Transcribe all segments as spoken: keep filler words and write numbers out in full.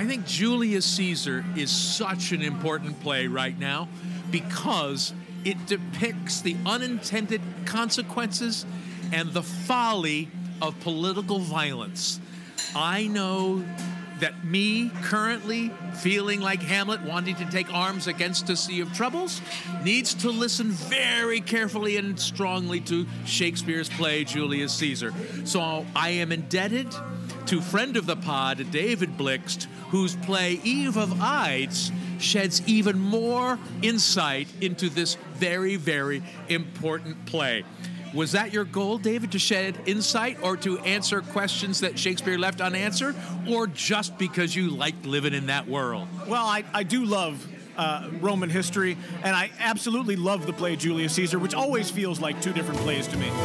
I think Julius Caesar is such an important play right now because it depicts the unintended consequences and the folly of political violence. I know that me currently feeling like Hamlet wanting to take arms against a sea of troubles needs to listen very carefully and strongly to Shakespeare's play Julius Caesar. So I am indebted to friend of the pod, David Blixt, whose play Eve of Ides sheds even more insight into this very, very important play. Was that your goal, David, to shed insight or to answer questions that Shakespeare left unanswered, or just because you liked living in that world? Well, I, I do love uh, Roman history, and I absolutely love the play Julius Caesar, which always feels like two different plays to me.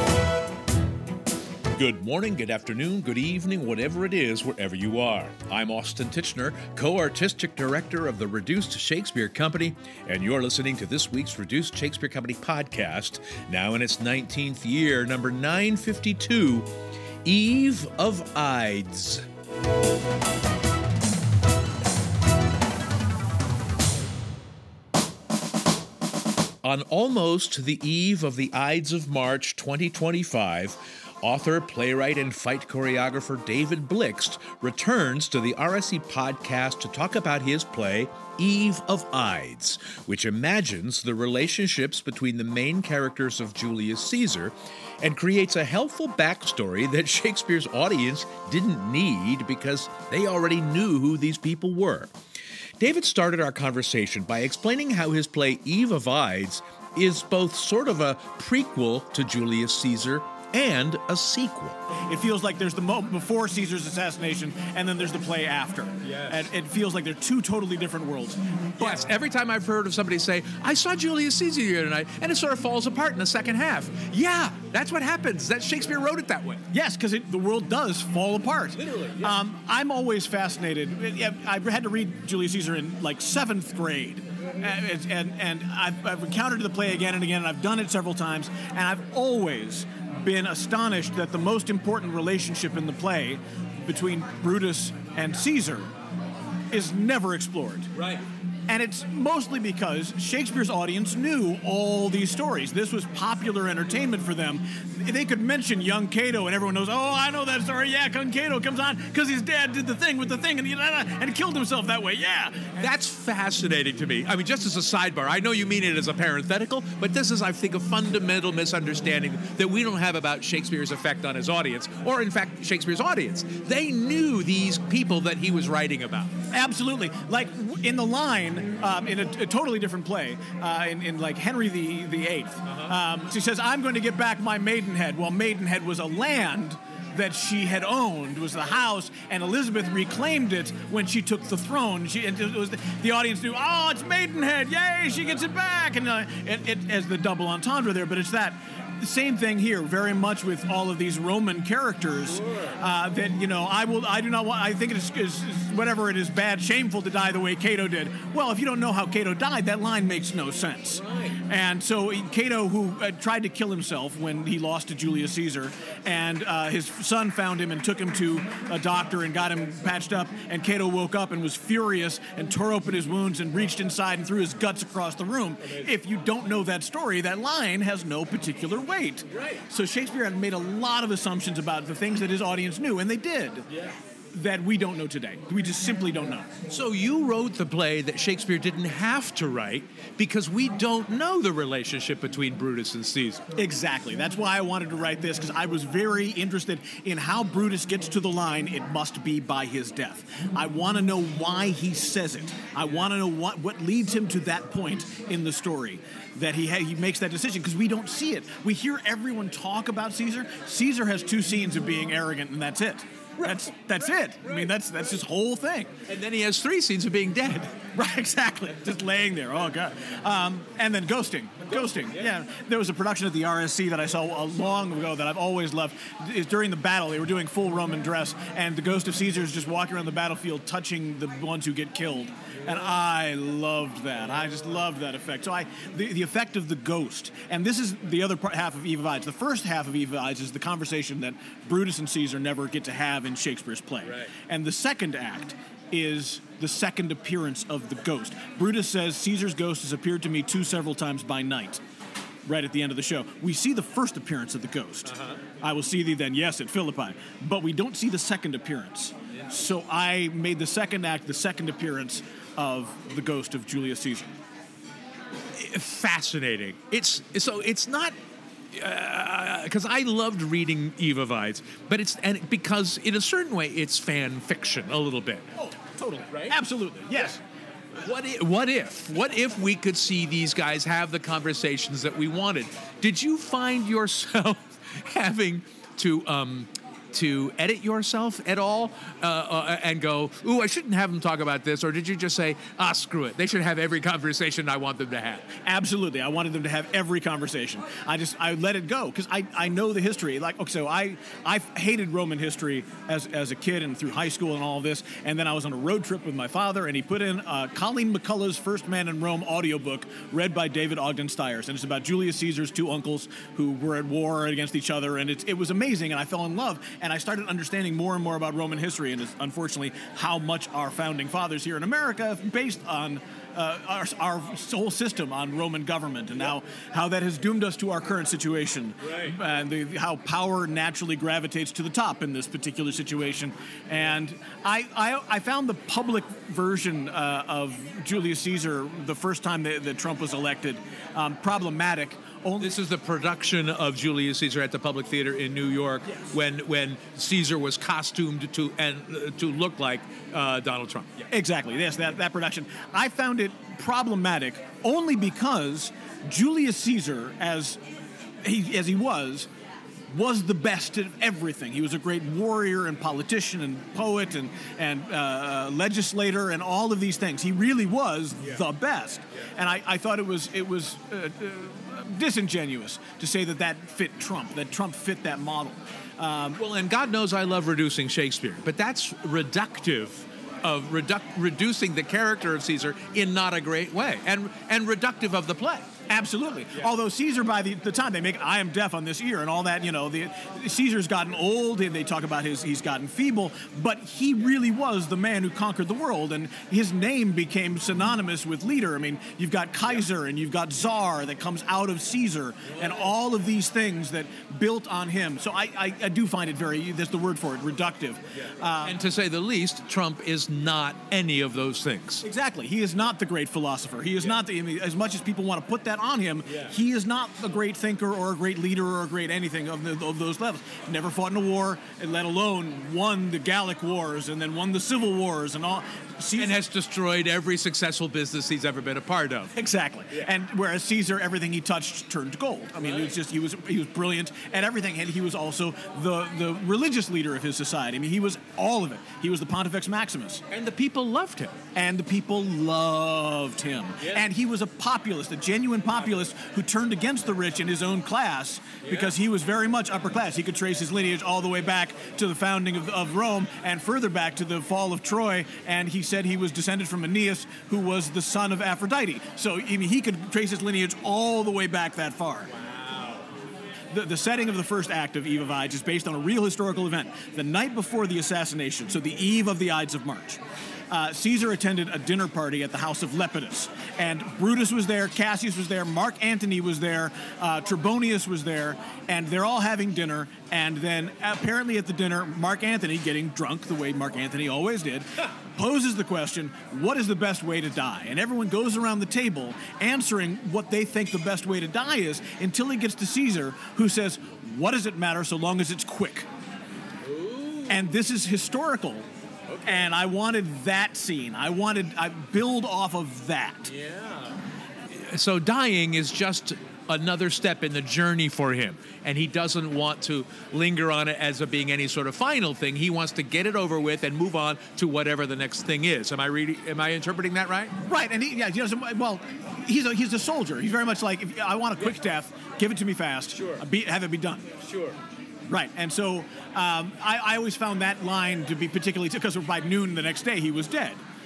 Good morning, good afternoon, good evening, whatever it is, wherever you are. I'm Austin Titchener, co-artistic director of the Reduced Shakespeare Company, and you're listening to this week's Reduced Shakespeare Company podcast, now in its nineteenth year, number nine fifty-two, Eve of Ides. On almost the eve of the Ides of March twenty twenty-five, author, playwright, and fight choreographer David Blixt returns to the R S C podcast to talk about his play, Eve of Ides, which imagines the relationships between the main characters of Julius Caesar and creates a helpful backstory that Shakespeare's audience didn't need because they already knew who these people were. David started our conversation by explaining how his play, Eve of Ides, is both sort of a prequel to Julius Caesar and a sequel. It feels like there's the moment before Caesar's assassination, and then there's the play after. Yes. And it feels like they're two totally different worlds. But yes, every time I've heard of somebody say, I saw Julius Caesar the other night, and it sort of falls apart in the second half. Yeah, that's what happens. That Shakespeare wrote it that way. Yes, because the world does fall apart. Literally, yeah. Um, I'm always fascinated. I had to read Julius Caesar in like seventh grade. And, and, and I've, I've encountered the play again and again, and I've done it several times, and I've always been astonished that the most important relationship in the play between Brutus and Caesar is never explored. Right. And it's mostly because Shakespeare's audience knew all these stories. This was popular entertainment for them. They could mention young Cato, and everyone knows, oh, I know that story. Yeah, young Cato comes on because his dad did the thing with the thing, and he, and he killed himself that way. Yeah. That's fascinating to me. I mean, just as a sidebar, I know you mean it as a parenthetical, but this is, I think, a fundamental misunderstanding that we don't have about Shakespeare's effect on his audience, or, in fact, Shakespeare's audience. They knew these people that he was writing about. Absolutely. Like, in the line, Um, in a, a totally different play, uh, in, in like Henry the the Eighth, uh-huh. um, she says, "I'm going to get back my Maidenhead." Well, Maidenhead was a land that she had owned, was the house, and Elizabeth reclaimed it when she took the throne. She, and it was the, the audience knew, oh, it's Maidenhead, yay, she gets it back, and uh, it, it as the double entendre there. But it's that. The same thing here, very much with all of these Roman characters. Uh, that you know, I will. I do not want. I think it is, is, is whatever it is bad, shameful to die the way Cato did. Well, if you don't know how Cato died, that line makes no sense. Right. And so Cato, who uh, tried to kill himself when he lost to Julius Caesar, and uh, his son found him and took him to a doctor and got him patched up. And Cato woke up and was furious and tore open his wounds and reached inside and threw his guts across the room. If you don't know that story, that line has no particular weight. Right. So Shakespeare had made a lot of assumptions about the things that his audience knew, and they did, Yeah. that we don't know today. We just simply don't know. So you wrote the play that Shakespeare didn't have to write because we don't know the relationship between Brutus and Caesar. Exactly. That's why I wanted to write this, because I was very interested in how Brutus gets to the line, it must be by his death. I want to know why he says it. I want to know what, what leads him to that point in the story, that he ha- he makes that decision, because we don't see it. We hear everyone talk about Caesar. Caesar has two scenes of being arrogant, and that's it. That's that's right, it. Right. I mean, that's that's his whole thing. And then he has three scenes of being dead. Right, exactly. Just laying there. Oh, God. Um, and then ghosting. Ghosting. Yeah. yeah. There was a production at the R S C that I saw a long ago that I've always loved. Is during the battle, they were doing full Roman dress, and the ghost of Caesar is just walking around the battlefield touching the ones who get killed. And I loved that. I just loved that effect. So I, the, the effect of the ghost. And this is the other part, half of Eve of Ides. The first half of Eve of Ides is the conversation that Brutus and Caesar never get to have in Shakespeare's play. Right. And the second act is the second appearance of the ghost. Brutus says, Caesar's ghost has appeared to me two several times by night, right at the end of the show. We see the first appearance of the ghost. Uh-huh. I will see thee then, yes, at Philippi. But we don't see the second appearance. Yeah. So I made the second act the second appearance of the ghost of Julius Caesar. Fascinating. It's so it's not because uh, I loved reading Eve of Ides, but it's and because in a certain way it's fan fiction a little bit. Oh, totally, right? Absolutely, yes. What if, what if? What if we could see these guys have the conversations that we wanted? Did you find yourself having to um, to edit yourself at all uh, uh, and go, ooh, I shouldn't have them talk about this? Or did you just say, ah, screw it. They should have every conversation I want them to have? Absolutely. I wanted them to have every conversation. I just, I let it go because I, I know the history. Like, okay, so I, I hated Roman history as, as a kid and through high school and all of this. And then I was on a road trip with my father and he put in uh, Colleen McCullough's First Man in Rome audiobook read by David Ogden Stiers. And it's about Julius Caesar's two uncles who were at war against each other. And it's, it was amazing. And I fell in love. And I started understanding more and more about Roman history and unfortunately how much our founding fathers here in America based on uh, our, our whole system on Roman government and how, how that has doomed us to our current situation. Right. And the, how power naturally gravitates to the top in this particular situation. And I, I, I found the public version uh, of Julius Caesar the first time that, that Trump was elected um, problematic. This is the production of Julius Caesar at the Public Theater in New York, yes. when when Caesar was costumed to and uh, to look like uh, Donald Trump. Yeah. Exactly. Yes, that that production. I found it problematic only because Julius Caesar, as he as he was, was the best at everything. He was a great warrior and politician and poet and and uh, legislator and all of these things. He really was yeah. the best. Yeah. And I, I thought it was it was. Uh, uh, disingenuous to say that that fit Trump, that Trump fit that model. Um, well, and God knows I love reducing Shakespeare, but that's reductive of redu- reducing the character of Caesar in not a great way, and and reductive of the play. Absolutely. Yeah. Although Caesar, by the, the time they make I am deaf on this ear and all that, you know, the, Caesar's gotten old and they talk about his he's gotten feeble, but he really was the man who conquered the world, and his name became synonymous with leader. I mean, you've got Kaiser and you've got Tsar that comes out of Caesar and all of these things that built on him. So I, I, I do find it very, there's the word for it, reductive. Yeah. Uh, and to say the least, Trump is not any of those things. Exactly. He is not the great philosopher. He is yeah. not the, I mean, as much as people want to put that on him, yeah. he is not a great thinker or a great leader or a great anything of, the, of those levels. Never fought in a war, and let alone won the Gallic Wars and then won the Civil Wars and all. Caesar, and has destroyed every successful business he's ever been a part of. Exactly. Yeah. And whereas Caesar, everything he touched turned gold. I mean, right. it was just he was he was brilliant at everything, and he was also the the religious leader of his society. I mean, he was all of it. He was the Pontifex Maximus, and the people loved him. And the people loved him. Yeah. And he was a populist, a genuine populist who turned against the rich in his own class yeah. because he was very much upper class. He could trace his lineage all the way back to the founding of, of Rome and further back to the fall of Troy, and he said he was descended from Aeneas, who was the son of Aphrodite. So I mean, he could trace his lineage all the way back that far. Wow. The, the setting of the first act of Eve of Ides is based on a real historical event. The night before the assassination, so the eve of the Ides of March, Uh, Caesar attended a dinner party at the house of Lepidus, and Brutus was there, Cassius was there, Mark Antony was there, uh, Trebonius was there, and they're all having dinner, and then apparently at the dinner, Mark Antony, getting drunk the way Mark Antony always did, poses the question, what is the best way to die? And everyone goes around the table answering what they think the best way to die is, until he gets to Caesar, who says, what does it matter so long as it's quick? Ooh. And this is historical. Okay. And I wanted that scene. I wanted, I build off of that. Yeah. So dying is just another step in the journey for him. And he doesn't want to linger on it as a being any sort of final thing. He wants to get it over with and move on to whatever the next thing is. Am I reading, am I interpreting that right? Right. And he, yeah, he doesn't, well, he's a, he's a soldier. He's very much like, if I want a quick yeah. death, give it to me fast. Sure. Be, have it be done. Sure. Right, and so um, I, I always found that line to be particularly, because by noon the next day he was dead.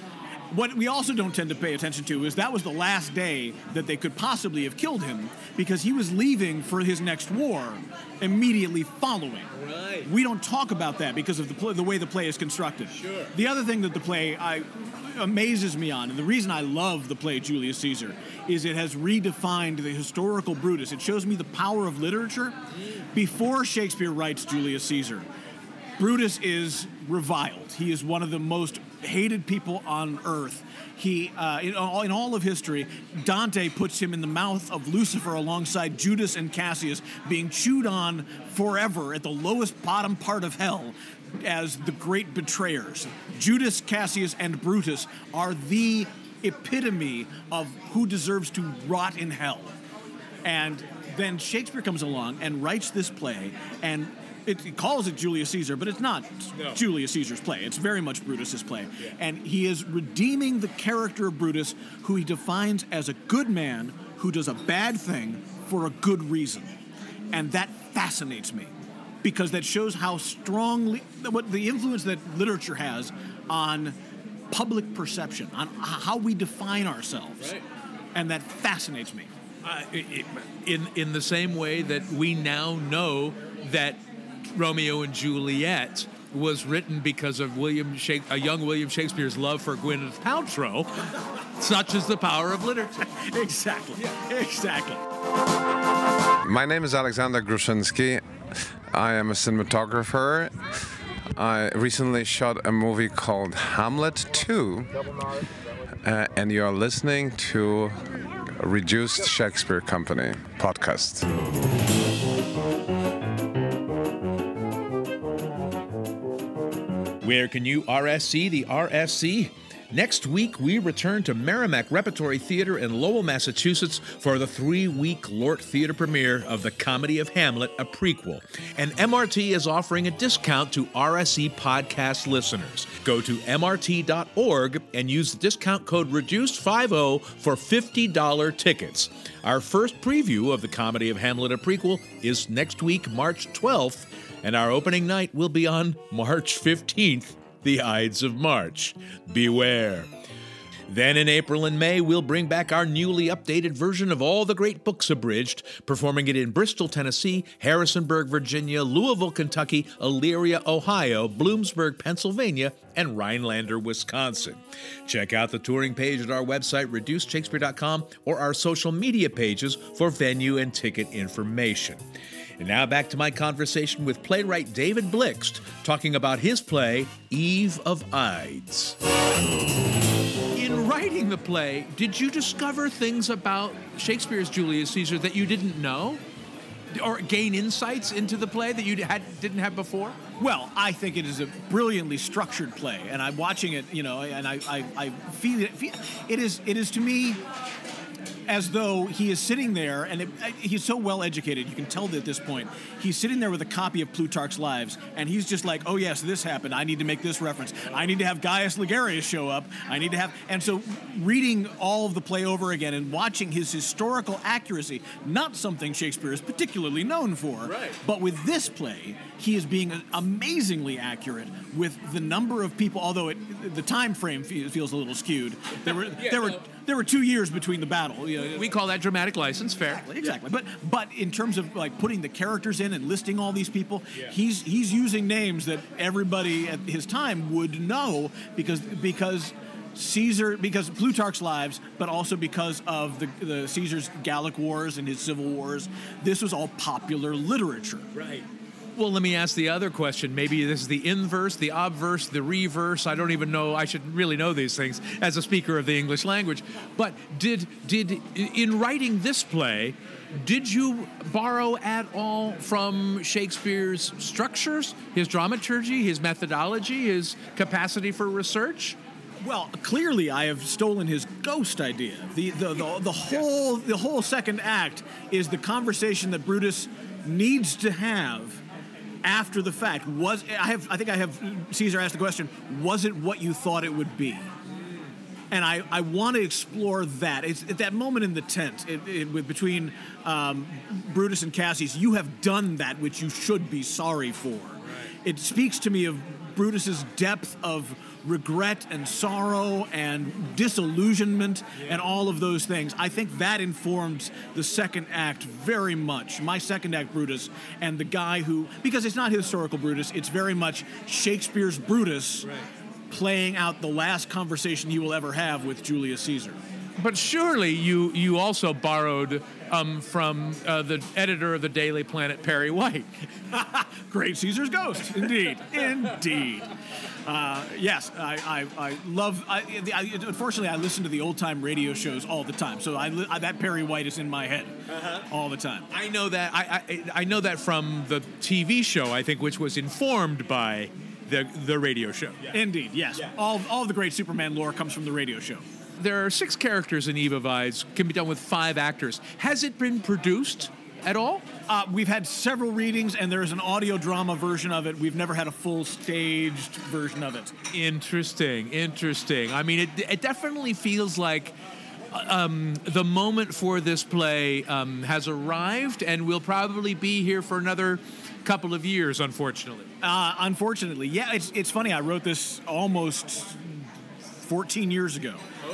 What we also don't tend to pay attention to is that was the last day that they could possibly have killed him because he was leaving for his next war immediately following. Right. We don't talk about that because of the pl- the way the play is constructed. Sure. The other thing that the play I, amazes me on, and the reason I love the play Julius Caesar, is it has redefined the historical Brutus. It shows me the power of literature. Before Shakespeare writes Julius Caesar, Brutus is reviled. He is one of the most hated people on earth. He, uh, in, all, in all of history, Dante puts him in the mouth of Lucifer alongside Judas and Cassius, being chewed on forever at the lowest bottom part of hell as the great betrayers. Judas, Cassius, and Brutus are the epitome of who deserves to rot in hell. And then Shakespeare comes along and writes this play, and It, it calls it Julius Caesar, but it's not no. Julius Caesar's play. It's very much Brutus's play. Yeah. And he is redeeming the character of Brutus, who he defines as a good man who does a bad thing for a good reason. And that fascinates me, because that shows how strongly, what the influence that literature has on public perception, on how we define ourselves. Right. And that fascinates me. Uh, it, in, in the same way that we now know that Romeo and Juliet was written because of William Shake, a young William Shakespeare's love for Gwyneth Paltrow. Such is the power of literature. Exactly. Yeah. Exactly. My name is Alexander Grushinsky. I am a cinematographer. I recently shot a movie called Hamlet two, uh, and you are listening to Reduced Shakespeare Company podcast. Where can you R S C the R S C? Next week, we return to Merrimack Repertory Theater in Lowell, Massachusetts for the three-week Lort Theater premiere of The Comedy of Hamlet, a prequel. And M R T is offering a discount to R S C podcast listeners. Go to M R T dot org and use the discount code reduced fifty for fifty dollars tickets. Our first preview of The Comedy of Hamlet, a prequel is next week, March twelfth, and our opening night will be on March fifteenth, the Ides of March. Beware. Then in April and May, we'll bring back our newly updated version of All the Great Books Abridged, performing it in Bristol, Tennessee, Harrisonburg, Virginia, Louisville, Kentucky, Elyria, Ohio, Bloomsburg, Pennsylvania, and Rhinelander, Wisconsin. Check out the touring page at our website, reduced shakespeare dot com, or our social media pages for venue and ticket information. And now back to my conversation with playwright David Blixt, talking about his play, Eve of Ides. In writing the play, did you discover things about Shakespeare's Julius Caesar that you didn't know? Or gain insights into the play that you had, didn't have before? Well, I think it is a brilliantly structured play, and I'm watching it, you know, and I, I, I feel it. Feel, it is, it is to me as though he is sitting there, and it, he's so well educated, you can tell that at this point, he's sitting there with a copy of Plutarch's Lives, and he's just like, oh yes, this happened, I need to make this reference, I need to have Gaius Ligarius show up, I need to have, and so reading all of the play over again and watching his historical accuracy, not something Shakespeare is particularly known for, right. But with this play, he is being amazingly accurate with the number of people, although it, the time frame feels a little skewed. There were, yeah, there were, no. there were two years between the battle. You know, we call that dramatic license, fair. Exactly, exactly. But but in terms of like putting the characters in and listing all these people, yeah. he's he's using names that everybody at his time would know because because Caesar, because Plutarch's Lives, but also because of the the Caesar's Gallic Wars and his civil wars. This was all popular literature. Right. Well, let me ask the other question. Maybe this is the inverse, the obverse, the reverse. I don't even know. I should really know these things as a speaker of the English language. But did did in writing this play, did you borrow at all from Shakespeare's structures, his dramaturgy, his methodology, his capacity for research? Well, clearly I have stolen his ghost idea. The the the, the whole the whole second act is the conversation that Brutus needs to have after the fact. Was I have I think I have Caesar asked the question, was it what you thought it would be? And I, I want to explore that. It's at that moment in the tent it, it, with, between um, Brutus and Cassius, you have done that which you should be sorry for. Right. it speaks to me of Brutus's depth of regret and sorrow and disillusionment yeah. and all of those things. I think that informed the second act very much. My second act Brutus, and the guy who, because it's not historical Brutus, it's very much Shakespeare's Brutus right. playing out the last conversation he will ever have with Julius Caesar. But surely you you also borrowed um, from uh, the editor of the Daily Planet, Perry White. Great Caesar's Ghost, indeed, indeed. Uh, yes, I, I, I love. I, I, unfortunately, I listen to the old time radio shows all the time, so I, I, that Perry White is in my head uh-huh. all the time. I know that. I, I I know that from the T V show, I think, which was informed by the the radio show. Yeah. Indeed, yes. Yeah. All all of the great Superman lore comes from the radio show. There are six characters in Eve of Ides, can be done with five actors. Has it been produced at all? Uh, we've had several readings, and there's an audio drama version of it. We've never had a full staged version of it. Interesting, interesting. I mean, it, it definitely feels like um, the moment for this play um, has arrived, and we'll probably be here for another couple of years, unfortunately. Uh, unfortunately, yeah. It's it's funny. I wrote this almost fourteen years ago.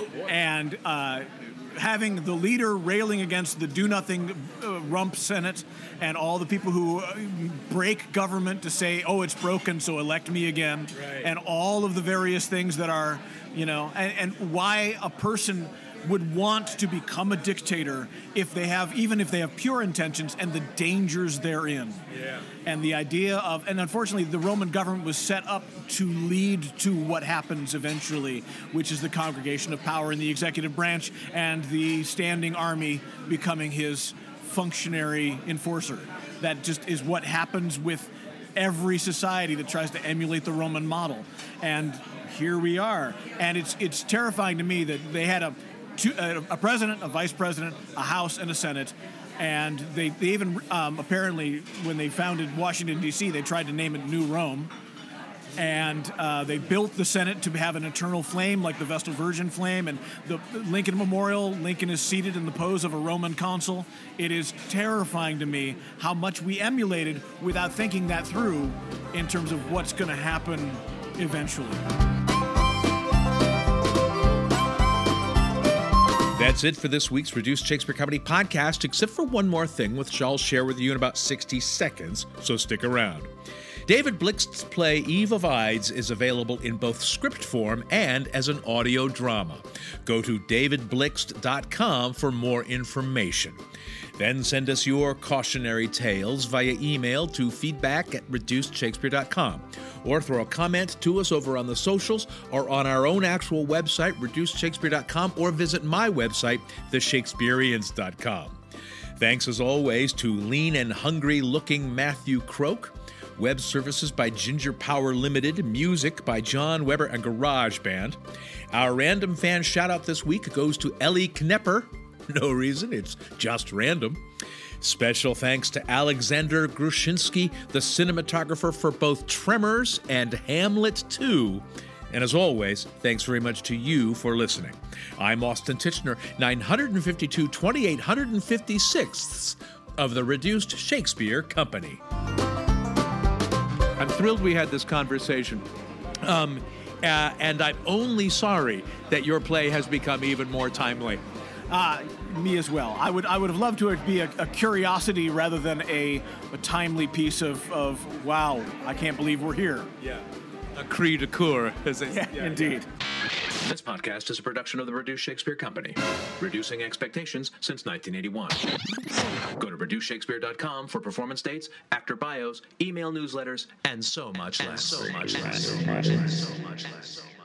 And uh, having the leader railing against the do-nothing uh, rump Senate and all the people who uh, break government to say, oh, it's broken, so elect me again, right. and all of the various things that are, you know, and, and why a person would want to become a dictator if they have, even if they have pure intentions, and the dangers therein. Yeah. And the idea of, and unfortunately the Roman government was set up to lead to what happens eventually, which is the congregation of power in the executive branch and the standing army becoming his functionary enforcer. That just is what happens with every society that tries to emulate the Roman model. And here we are. And it's it's terrifying to me that they had a Two, uh, a president, a vice president, a House, and a Senate. And they, they even, um, apparently, when they founded Washington, D C, they tried to name it New Rome. And uh, they built the Senate to have an eternal flame, like the Vestal Virgin flame. And the Lincoln Memorial, Lincoln is seated in the pose of a Roman consul. It is terrifying to me how much we emulated without thinking that through in terms of what's going to happen eventually. That's it for this week's Reduced Shakespeare Company podcast, except for one more thing, which I'll share with you in about sixty seconds, so stick around. David Blixt's play Eve of Ides is available in both script form and as an audio drama. Go to david blixt dot com for more information. Then send us your cautionary tales via email to feedback at reduced shakespeare dot com, or throw a comment to us over on the socials or on our own actual website, reduced shakespeare dot com, or visit my website, the shakespeareans dot com. Thanks as always to lean and hungry looking Matthew Croak. Web services by Ginger Power Limited, music by John Weber and GarageBand. Our random fan shout out this week goes to Ellie Knepper. No reason, it's just random. Special thanks to Alexander Grushinsky, the cinematographer for both Tremors and Hamlet two. And as always, thanks very much to you for listening. I'm Austin Tichenor, nine fifty-two twenty-eight fifty-sixths of the Reduced Shakespeare Company. I'm thrilled we had this conversation. Um, uh, and I'm only sorry that your play has become even more timely. Uh, me as well. I would I would have loved to be a, a curiosity rather than a, a timely piece of, of, wow, I can't believe we're here. Yeah. A cri de coeur, as it yeah, yeah, indeed. Yeah. This podcast is a production of the Reduced Shakespeare Company, reducing expectations since nineteen eighty-one. Go to reduced shakespeare dot com for performance dates, actor bios, email newsletters, and so much less. So much less. So much less. So much less.